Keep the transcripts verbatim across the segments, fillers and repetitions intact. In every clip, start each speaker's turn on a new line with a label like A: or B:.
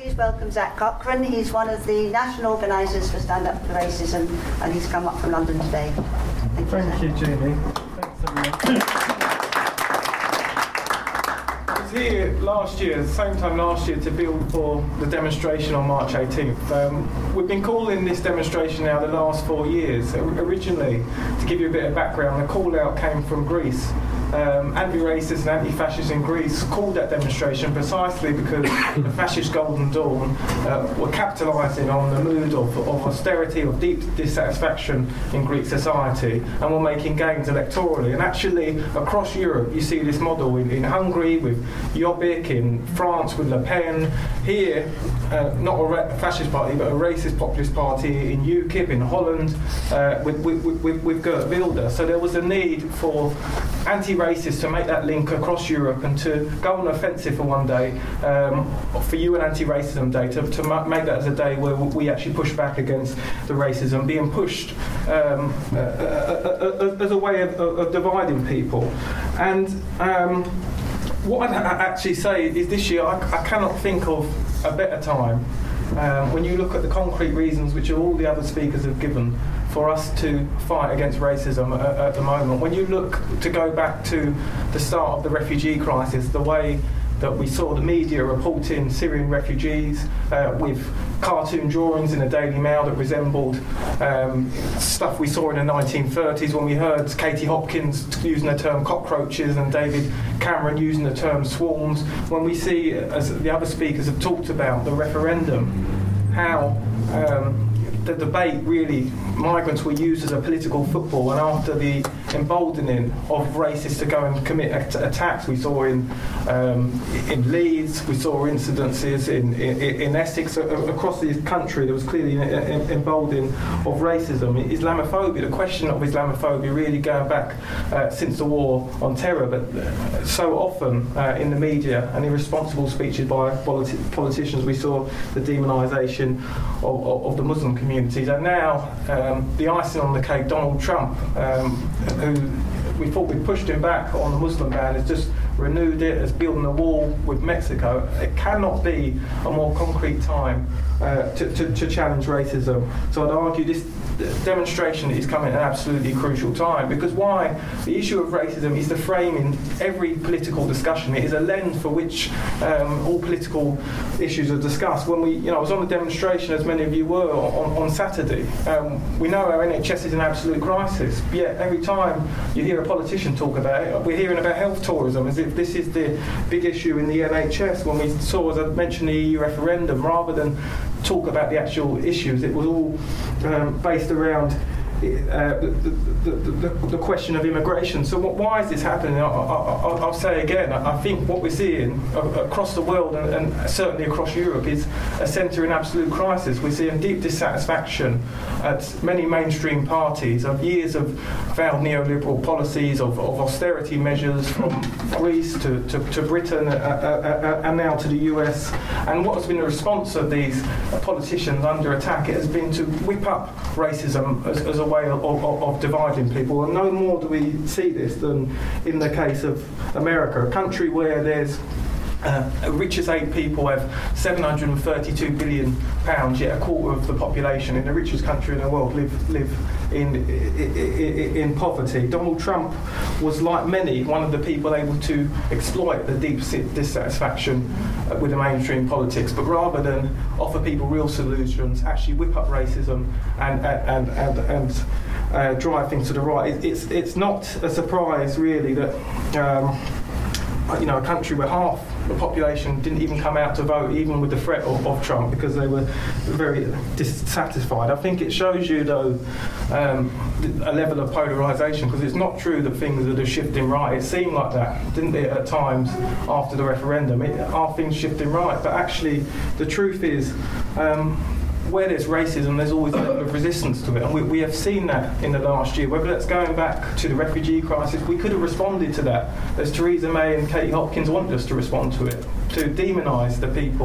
A: Please welcome Zach Cochrane. He's one of the national organisers for Stand Up to Racism, and he's come up from London today. Thank,
B: Thank
A: you,
B: you, Jeannie. Thanks, everyone. I was here last year, the same time last year, to build for the demonstration on March eighteenth. Um, we've been calling this demonstration now the last four years. Originally, to give you a bit of background, the call out came from Greece. Um, anti-racists and anti-fascists in Greece called that demonstration precisely because the fascist Golden Dawn uh, were capitalising on the mood of, of austerity, of deep dissatisfaction in Greek society, and were making gains electorally. And actually, across Europe, you see this model in, in Hungary with Jobbik, in France with Le Pen, here, uh, not a ra- fascist party, but a racist populist party in UKIP, in Holland, uh, with, with, with, with Geert Wilders. So there was a need for anti-racists to make that link across Europe and to go on offensive for one day, um, for you and Anti-Racism Day, to, to ma- make that as a day where we actually push back against the racism being pushed um, uh, uh, uh, uh, as a way of, of, of dividing people. And um, what I'd ha- actually say is this year I, I cannot think of a better time um, when you look at the concrete reasons which all the other speakers have given for us to fight against racism at, at the moment. When you look to go back to the start of the refugee crisis, the way that we saw the media reporting Syrian refugees uh, with cartoon drawings in the Daily Mail that resembled um, stuff we saw in the nineteen thirties, when we heard Katie Hopkins using the term cockroaches and David Cameron using the term swarms, when we see, as the other speakers have talked about, the referendum, how um, the debate really, migrants were used as a political football, and after the emboldening of racists to go and commit at- attacks, we saw in um, in Leeds, we saw incidences in, in, in Essex, uh, across the country, there was clearly an, an emboldening of racism. Islamophobia, the question of Islamophobia really going back uh, since the war on terror, but so often uh, in the media and irresponsible speeches by politi- politicians, we saw the demonisation of, of, of the Muslim communities. And now, um, the icing on the cake, Donald Trump, um, who we thought we pushed him back on the Muslim ban, has just renewed it, as building a wall with Mexico. It cannot be a more concrete time uh, to, to, to challenge racism. So I'd argue this demonstration is coming at an absolutely crucial time, because why? The issue of racism is the frame in every political discussion. It is a lens for which um, all political issues are discussed. When we, you know, I was on the demonstration, as many of you were, on, on Saturday. Um, we know our N H S is in absolute crisis, yet every time you hear a politician talk about it, we're hearing about health tourism as if this is the big issue in the N H S. When we saw, as I mentioned, the E U referendum, rather than talk about the actual issues, it was all um, based around uh, the, the, the, the question of immigration. So what, why is this happening? I, I, I, I'll say again, I think what we're seeing across the world, and, and certainly across Europe, is a centre in absolute crisis. We're seeing deep dissatisfaction at many mainstream parties of years of failed neoliberal policies, of, of austerity measures from Greece to, to, to Britain uh, uh, uh, and now to the U S. And what has been the response of these politicians under attack? It has been to whip up racism as, as a way of, of, of dividing people. And no more do we see this than in the case of America, a country where there's Uh, the richest eight people have seven hundred thirty-two billion pounds, yet a quarter of the population in the richest country in the world live live in, in in poverty. Donald Trump was, like many, one of the people able to exploit the deep dissatisfaction with the mainstream politics, but rather than offer people real solutions, actually whip up racism and and and and uh, drive things to the right. It, it's it's not a surprise really that um, you know, a country where half the population didn't even come out to vote, even with the threat of, of Trump, because they were very dissatisfied. I think it shows you, though, um, a level of polarisation, because it's not true that things are just shifting right. It seemed like that, didn't it, at times after the referendum? It, are things shifting right? But actually, the truth is, um, where there's racism, there's always a level of resistance to it, and we, we have seen that in the last year. Whether that's going back to the refugee crisis, we could have responded to that, as Theresa May and Katie Hopkins wanted us to respond to it, to demonise the people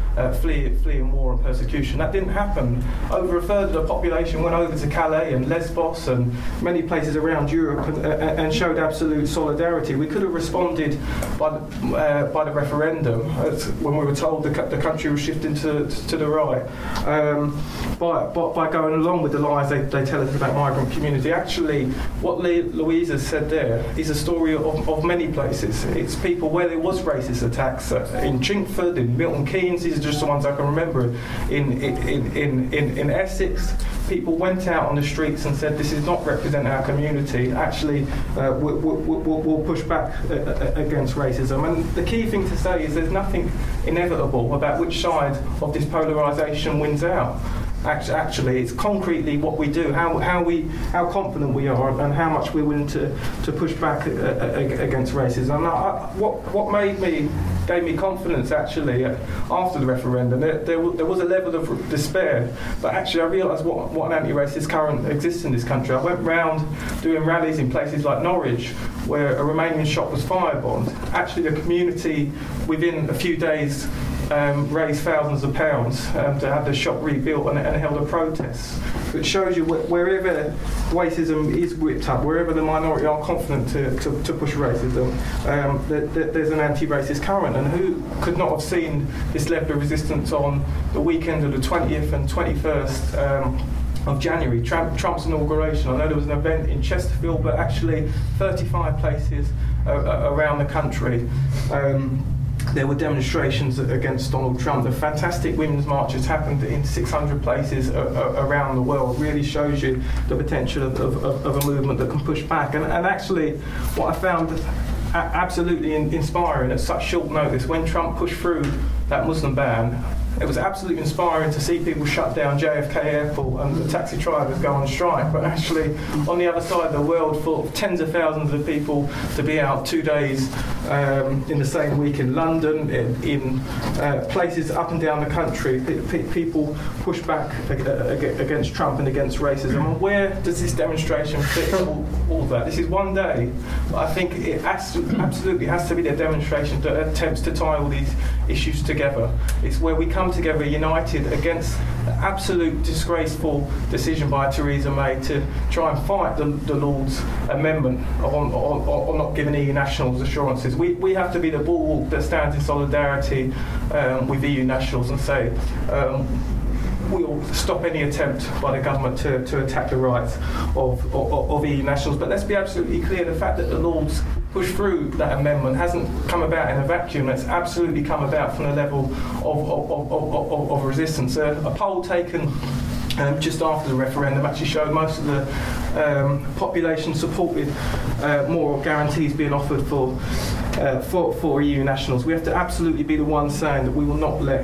B: uh, flee, fleeing war and persecution. That didn't happen. Over a third of the population went over to Calais and Lesbos and many places around Europe and, uh, and showed absolute solidarity. We could have responded by the, uh, by the referendum when we were told the, the country was shifting to, to the right, um, by, by, by going along with the lies they, they tell us about migrant community. Actually, what Louisa said there is a story of, of many places. It's people where there was racist attacks, uh, in Chingford, in Milton Keynes, these are just the ones I can remember, in, in, in, in, in Essex. People went out on the streets and said, this is not representing our community. Actually, uh, we'll, we'll, we'll push back uh, against racism. And the key thing to say is there's nothing inevitable about which side of this polarisation wins out. Actually, it's concretely what we do, how how we how confident we are, and how much we're willing to, to push back uh, against racism. And I, what what made me gave me confidence actually uh, after the referendum. There, there, there was a level of despair, but actually I realised what what an anti-racist current exists in this country. I went round doing rallies in places like Norwich, where a Romanian shop was firebombed. Actually, the community within a few days Um, raised thousands of pounds um, to have the shop rebuilt and, and held a protest. It shows you wh- wherever racism is whipped up, wherever the minority are confident to, to, to push racism, um, th- th- there's an anti-racist current. And who could not have seen this level of resistance on the weekend of the twentieth and twenty-first um, of January, Trump, Trump's inauguration? I know there was an event in Chesterfield, but actually thirty-five places uh, around the country. Um, There were demonstrations against Donald Trump. The fantastic women's marches happened in six hundred places a, a, around the world. Really shows you the potential of, of, of a movement that can push back. And, and actually, what I found absolutely in, inspiring at such short notice, when Trump pushed through that Muslim ban, it was absolutely inspiring to see people shut down J F K Airport and the taxi drivers go on strike. But actually, on the other side of the world, for tens of thousands of people to be out two days um, in the same week in London, in, in uh, places up and down the country, pe- pe- people push back ag- against Trump and against racism. And where does this demonstration fit all, all that? This is one day, but I think it has to, absolutely has to be the demonstration that attempts to tie all these issues together. It's where we come together united against the absolute disgraceful decision by Theresa May to try and fight the, the Lord's amendment on, on, on not giving E U nationals assurances. We, we have to be the bulwark that stands in solidarity um, with E U nationals and say um, we'll stop any attempt by the government to, to attack the rights of, of, of E U nationals. But let's be absolutely clear, the fact that the Lords push through that amendment hasn't come about in a vacuum. It's absolutely come about from a level of, of, of, of, of resistance. A, a poll taken um, just after the referendum actually showed most of the um, population supported uh, more guarantees being offered for, uh, for, for E U nationals. We have to absolutely be the ones saying that we will not let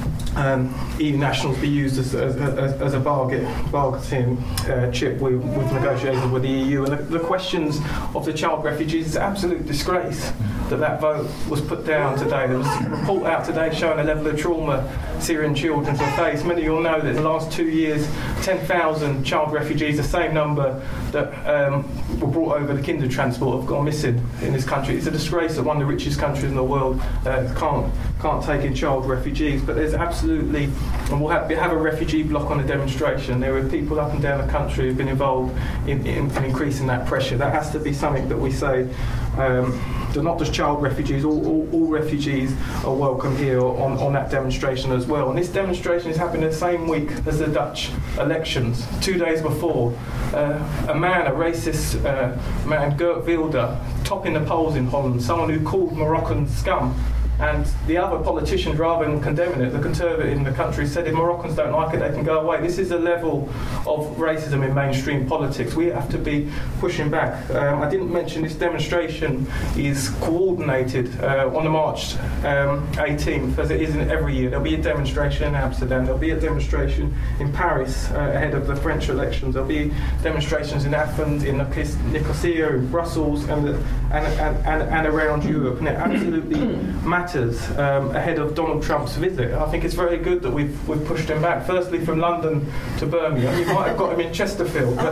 B: Um, E U nationals be used as, as, as, as a bargain, bargaining uh, chip with, with negotiations with the E U. And the, the questions of the child refugees, it's an absolute disgrace that that vote was put down today. There was a report out today showing a level of trauma Syrian children have faced. Many of you will know that in the last two years, ten thousand child refugees, the same number that um, were brought over the kinder transport, have gone missing in this country. It's a disgrace that one of the richest countries in the world uh, can't can't take in child refugees. But there's absolutely, and we'll have, we have a refugee block on the demonstration. There are people up and down the country who've been involved in, in, in increasing that pressure. That has to be something that we say. Um, they're not just child refugees, all, all, all refugees are welcome here on, on that demonstration as well. And this demonstration is happening the same week as the Dutch elections, two days before. Uh, a man, a racist uh, man, Geert Wilders, topping the polls in Holland, someone who called Moroccan scum. And the other politicians, rather than condemning it, the conservative in the country said if Moroccans don't like it, they can go away. This is a level of racism in mainstream politics. We have to be pushing back. Um, I didn't mention this demonstration is coordinated uh, on the March um, eighteenth, as it is in every year. There'll be a demonstration in Amsterdam. There'll be a demonstration in Paris uh, ahead of the French elections. There'll be demonstrations in Athens, in Nicosia, in Brussels, and, and, and, and, and around Europe. And it absolutely matters matters um, ahead of Donald Trump's visit. I think it's very good that we've we've pushed him back. Firstly, from London to Birmingham. You might have got him in Chesterfield, but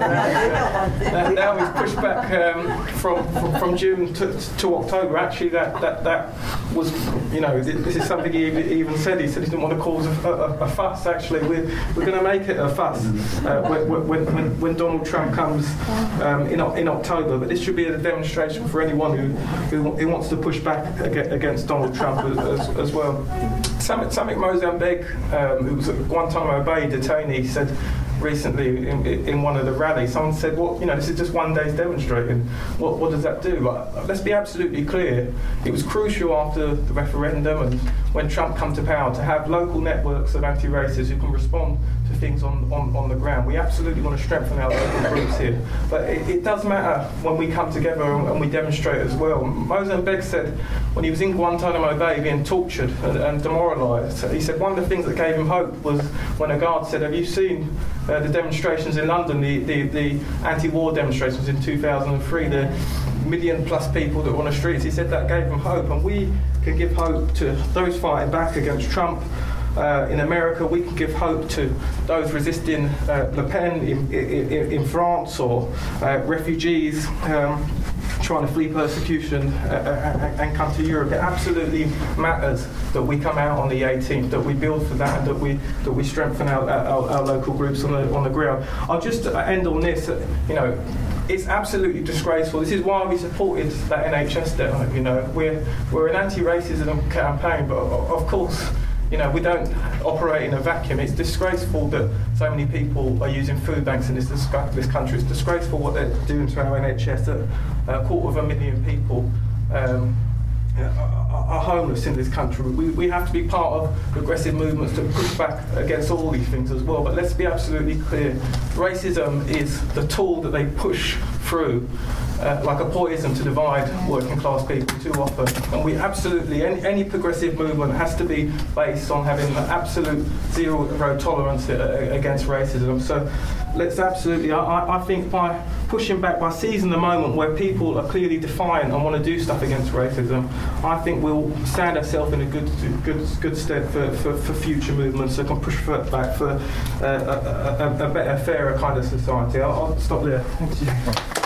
B: uh, now he's pushed back um, from, from from June to, to October. Actually, that, that that was, you know, this is something he even said. He said he didn't want to cause a, a, a fuss. Actually, we're we're going to make it a fuss uh, when, when, when when Donald Trump comes um, in in October. But this should be a demonstration for anyone who who, who wants to push back against Donald Trump as, as, as well. Samik, Samik Mozambique, um, who was at Guantanamo Bay detainee, said recently in, in one of the rallies, someone said, well, you know, this is just one day's demonstrating. What, what does that do? Like, let's be absolutely clear. It was crucial after the referendum and when Trump came to power to have local networks of anti-racists who can respond to things on, on, on the ground. We absolutely want to strengthen our local groups here. But it, it does matter when we come together and, and we demonstrate as well. Mozambique said when he was in Guantanamo Bay being tortured and, and demoralised, he said one of the things that gave him hope was when a guard said, have you seen uh, the demonstrations in London, the, the, the anti-war demonstrations in two thousand three, the million plus people that were on the streets? He said that gave him hope, and we can give hope to those fighting back against Trump. Uh, in America, we can give hope to those resisting uh, Le Pen in, in, in France, or uh, refugees um, trying to flee persecution uh, and come to Europe. It absolutely matters that we come out on the eighteenth, that we build for that, and that we that we strengthen our, our, our local groups on the on the ground. I'll just end on this. You know, it's absolutely disgraceful. This is why we supported that N H S debt. You know, we're we're an anti-racism campaign, but of course, you know, we don't operate in a vacuum. It's disgraceful that so many people are using food banks in this, this country. It's disgraceful what they're doing to our N H S. That a quarter of a million people um, are homeless in this country. We, we have to be part of progressive movements to push back against all these things as well. But let's be absolutely clear. Racism is the tool that they push through uh, like a poison to divide working class people too often. And we absolutely, any, any progressive movement has to be based on having an absolute zero tolerance against racism. So let's absolutely, I, I think by pushing back, by seizing the moment where people are clearly defiant and want to do stuff against racism, I think we'll stand ourselves in a good good good stead for, for, for future movements that can push back for uh, a, a, a better, fairer kind of society. I'll, I'll stop there. Thank you.